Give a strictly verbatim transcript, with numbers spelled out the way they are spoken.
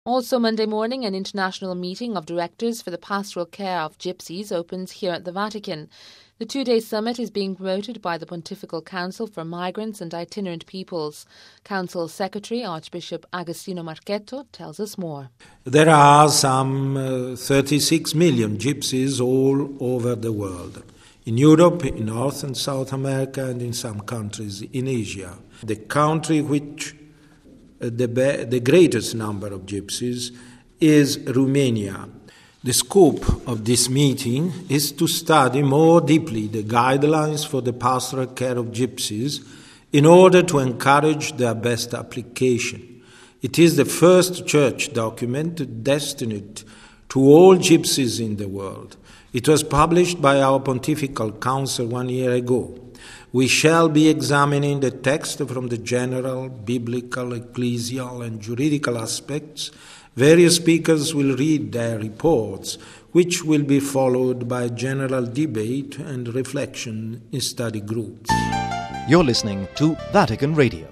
Also Monday morning, an international meeting of directors for the pastoral care of gypsies opens here at the Vatican. The two-day summit is being promoted by the Pontifical Council for Migrants and Itinerant Peoples. Council Secretary Archbishop Agostino Marchetto tells us more. There are some uh, thirty-six million gypsies all over the world. In Europe, in North and South America, and in some countries in Asia. The country which The, be- the greatest number of gypsies is Romania. The scope of this meeting is to study more deeply the guidelines for the pastoral care of gypsies in order to encourage their best application. It is the first church document destined to all gypsies in the world. It was published by our Pontifical Council one year ago. We shall be examining the text from the general, biblical, ecclesial and juridical aspects. Various speakers will read their reports, which will be followed by general debate and reflection in study groups. You're listening to Vatican Radio.